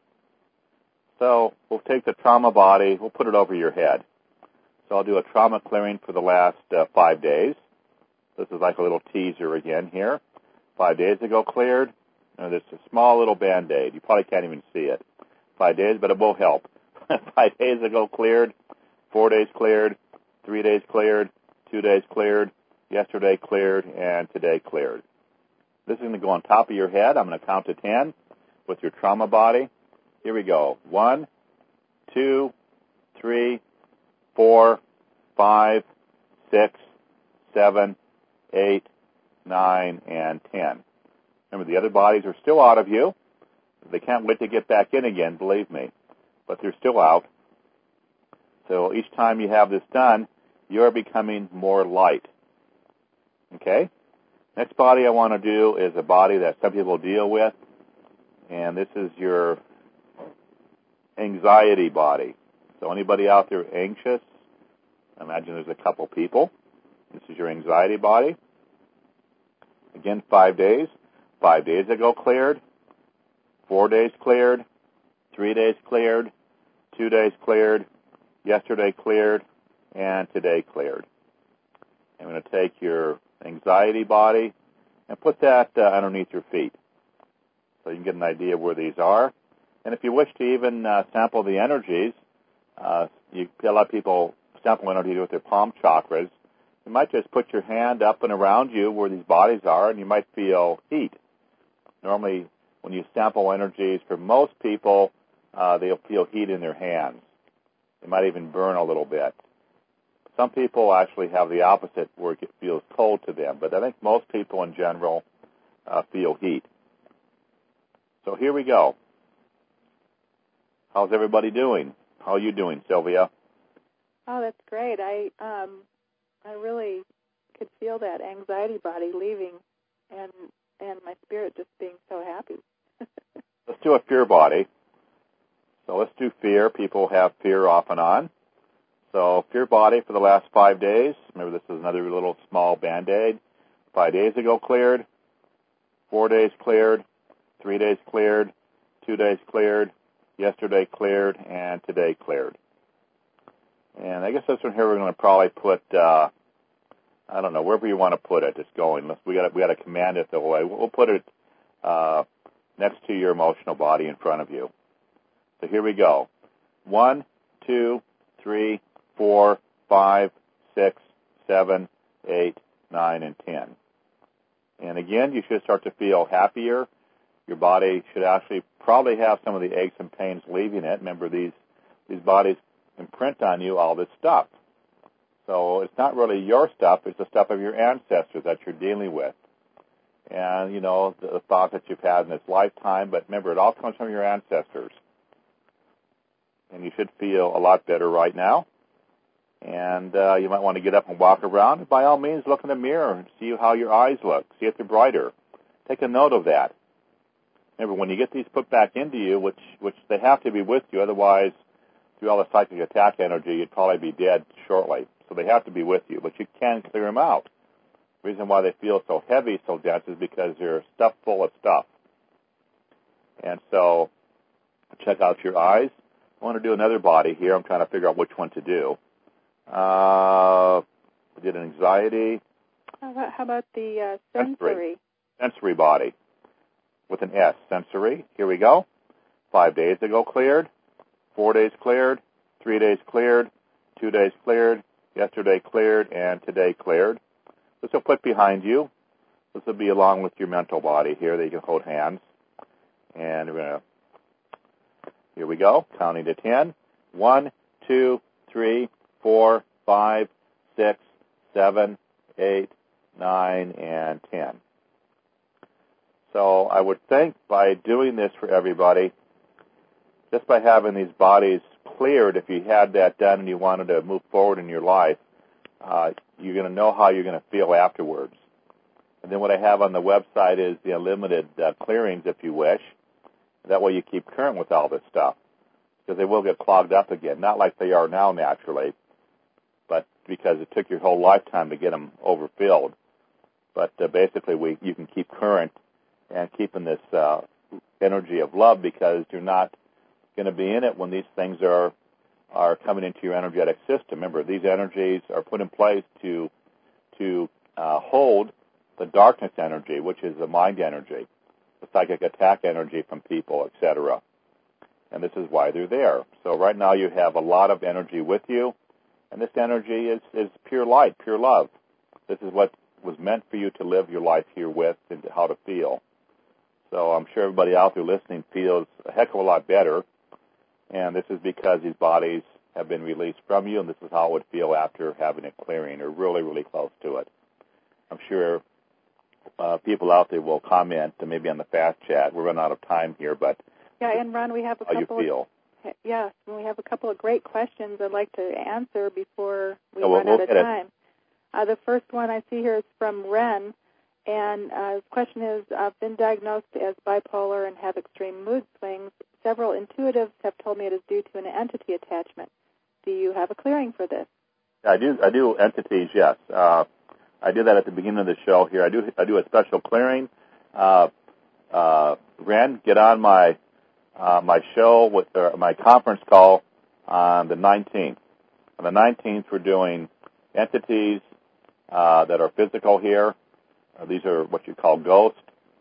So we'll take the trauma body. We'll put it over your head. So I'll do a trauma clearing for the last uh, five days. This is like a little teaser again here. Five days ago cleared. And there's a small little Band-Aid. You probably can't even see it. Five days, but it will help. Five days ago cleared. Four days cleared. Three days cleared. Two days cleared. Yesterday cleared. And today cleared. This is going to go on top of your head. I'm going to count to ten with your trauma body. Here we go. One, two, three, four, five, six, seven, eight, nine, and ten. Remember, the other bodies are still out of you. They can't wait to get back in again, believe me. But they're still out. So each time you have this done, you're becoming more light. Okay? Next body I want to do is a body that some people deal with. And this is your anxiety body. So anybody out there anxious? Imagine there's a couple people. This is your anxiety body. Again, five days. Five days ago cleared. Four days cleared. Three days cleared. Two days cleared. Yesterday cleared. And today cleared. I'm going to take your anxiety body and put that uh, underneath your feet so you can get an idea where these are. And if you wish to even uh, sample the energies, uh, you, a lot of people sample energy with their palm chakras. You might just put your hand up and around you where these bodies are, and you might feel heat. Normally, when you sample energies, for most people, uh, they'll feel heat in their hands. They might even burn a little bit. Some people actually have the opposite, where it feels cold to them. But I think most people in general uh, feel heat. So here we go. How's everybody doing? How are you doing, Sylvia? Oh, that's great. I um, I really could feel that anxiety body leaving, and and my spirit just being so happy. Let's do a fear body. So let's do fear. People have fear off and on. So fear body for the last five days. Remember, this is another little small Band-Aid. Five days ago cleared. Four days cleared. Three days cleared. Two days cleared. Yesterday cleared. And today cleared. And I guess this one here we're going to probably put, uh, I don't know, wherever you want to put it. It's going. Let's, we got we got to command it the way. We'll put it uh, next to your emotional body in front of you. So here we go. One, two, three, four, five, six, seven, eight, nine, and ten. And again, you should start to feel happier. Your body should actually probably have some of the aches and pains leaving it. Remember, these these bodies imprint on you all this stuff. So it's not really your stuff, it's the stuff of your ancestors that you're dealing with. And, you know, the, the thoughts that you've had in this lifetime, but remember, it all comes from your ancestors. And you should feel a lot better right now. And uh, you might want to get up and walk around. And by all means, look in the mirror and see how your eyes look. See if they're brighter. Take a note of that. Remember, when you get these put back into you, which which they have to be with you, otherwise, through all the psychic attack energy, you'd probably be dead shortly. So they have to be with you, but you can clear them out. The reason why they feel so heavy, so dense, is because they're stuffed full of stuff. And so, check out your eyes. I want to do another body here. I'm trying to figure out which one to do. Uh, I did anxiety. How about, how about the uh, sensory? sensory? Sensory body with an S. Sensory. Here we go. Five days ago cleared. Four days cleared. Three days cleared. Two days cleared. Yesterday cleared. And today cleared. This will put behind you. This will be along with your mental body here that you can hold hands. And we're going to, here we go, counting to ten. One, two, three, four, five, six, seven, eight, nine, and ten. So I would think by doing this for everybody, just by having these bodies cleared, if you had that done and you wanted to move forward in your life, uh, you're going to know how you're going to feel afterwards. And then what I have on the website is the unlimited uh, clearings, if you wish. That way you keep current with all this stuff, because they will get clogged up again. Not like they are now naturally, but because it took your whole lifetime to get them overfilled. But uh, basically, we you can keep current and keep in this uh, energy of love, because you're not going to be in it when these things are are coming into your energetic system. Remember, these energies are put in place to to uh, hold the darkness energy, which is the mind energy, the psychic attack energy from people, et cetera. And this is why they're there. So right now you have a lot of energy with you, and this energy is, is pure light, pure love. This is what was meant for you to live your life here with and how to feel. So I'm sure everybody out there listening feels a heck of a lot better, and this is because these bodies have been released from you, and this is how it would feel after having a clearing, or really, really close to it. I'm sure uh, people out there will comment, and maybe on the fast chat. We're running out of time here, but yeah, and Ron, we have a how couple. you feel? Of, yes, and we have a couple of great questions I'd like to answer before we yeah, we'll, run we'll out of time. Uh, the first one I see here is from Ren, and uh, his question is: I've been diagnosed as bipolar and have extreme mood swings. Several intuitives have told me it is due to an entity attachment. Do you have a clearing for this? I do. I do entities. Yes, uh, I did that at the beginning of the show. Here, I do. I do a special clearing. Uh, uh, Ren, get on my uh, my show with uh, my conference call on the nineteenth. On the nineteenth, we're doing entities uh, that are physical here. Uh, these are what you call ghosts.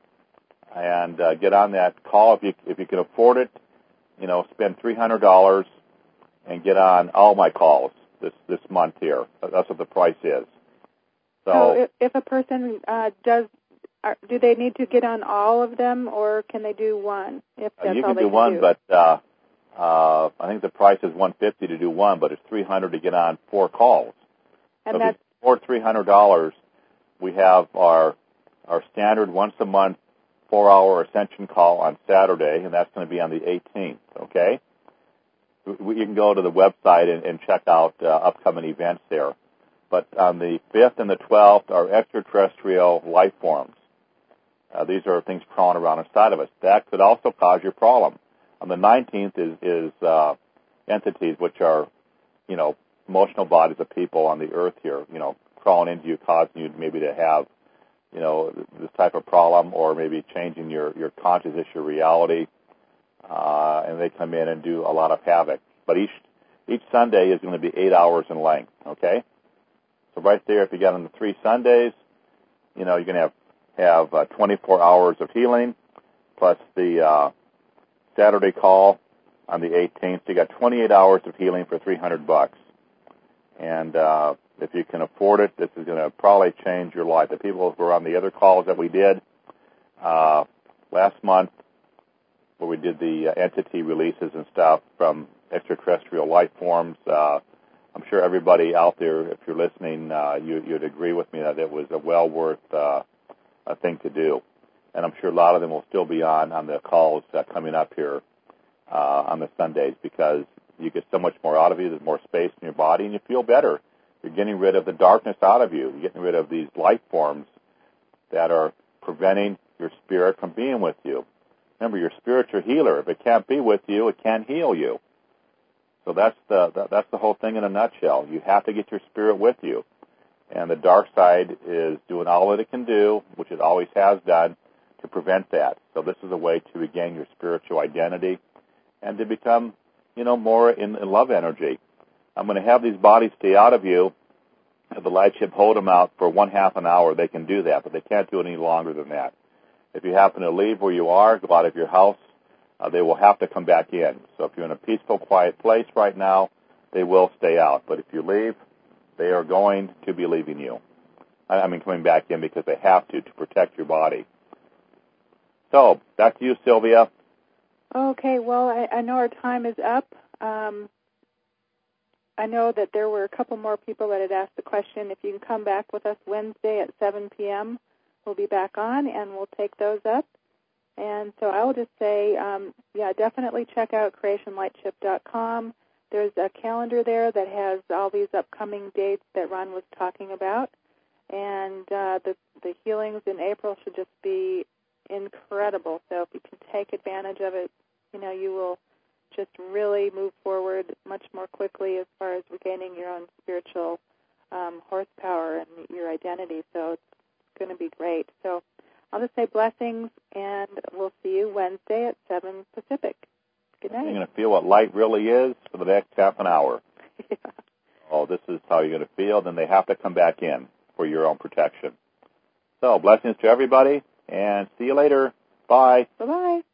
And uh, get on that call if you if you can afford it. You know, spend three hundred dollars and get on all my calls this this month here. That's what the price is. So, so if, if a person uh, does, are, do they need to get on all of them, or can they do one? If that's uh, you all can they do can one, do? but uh, uh, I think the price is one hundred fifty dollars to do one, but it's three hundred dollars to get on four calls. And so that's for three hundred dollars, we have our our standard once a month four-hour Ascension call on Saturday, and that's going to be on the eighteenth, okay? You can go to the website and, and check out uh, upcoming events there. But on the fifth and the twelfth are extraterrestrial life forms. Uh, these are things crawling around inside of us. That could also cause your problem. On the nineteenth is, is uh, entities, which are, you know, emotional bodies of people on the earth here, you know, crawling into you, causing you maybe to have, you know, this type of problem, or maybe changing your, your consciousness, your reality, uh, and they come in and do a lot of havoc. But each each Sunday is going to be eight hours in length, okay? So right there, if you got on the three Sundays, you know, you're going to have, have uh, twenty-four hours of healing, plus the uh, Saturday call on the eighteenth. So you got twenty-eight hours of healing for three hundred bucks. And uh, if you can afford it, this is going to probably change your life. The people who were on the other calls that we did uh, last month, where we did the uh, entity releases and stuff from extraterrestrial life forms, uh, I'm sure everybody out there, if you're listening, uh, you, you'd agree with me that it was a well worth uh, a thing to do. And I'm sure a lot of them will still be on on the calls uh, coming up here uh, on the Sundays, because you get so much more out of you. There's more space in your body, and you feel better. You're getting rid of the darkness out of you. You're getting rid of these life forms that are preventing your spirit from being with you. Remember, your spirit's your healer. If it can't be with you, it can't heal you. So that's the that's the whole thing in a nutshell. You have to get your spirit with you. And the dark side is doing all that it can do, which it always has done, to prevent that. So this is a way to regain your spiritual identity and to become, you know, more in, in love energy. I'm going to have these bodies stay out of you. Have the light ship hold them out for one half an hour. They can do that, but they can't do it any longer than that. If you happen to leave where you are, go out of your house, uh, they will have to come back in. So if you're in a peaceful, quiet place right now, they will stay out. But if you leave, they are going to be leaving you. I, I mean, coming back in because they have to, to protect your body. So, back to you, Sylvia. Okay, well, I, I know our time is up. Um, I know that there were a couple more people that had asked the question. If you can come back with us Wednesday at seven p.m., we'll be back on, and we'll take those up. And so I will just say, um, yeah, definitely check out creation light ship dot com. There's a calendar there that has all these upcoming dates that Ron was talking about. And uh, the, the healings in April should just be incredible. So if you can take advantage of it, you know, you will just really move forward much more quickly as far as regaining your own spiritual um, horsepower and your identity. So it's going to be great. So I'll just say blessings, and we'll see you Wednesday at seven Pacific. Good night. You're going to feel what light really is for the next half an hour. Yeah. Oh, this is how you're going to feel. Then they have to come back in for your own protection. So blessings to everybody, and see you later. Bye. Bye-bye.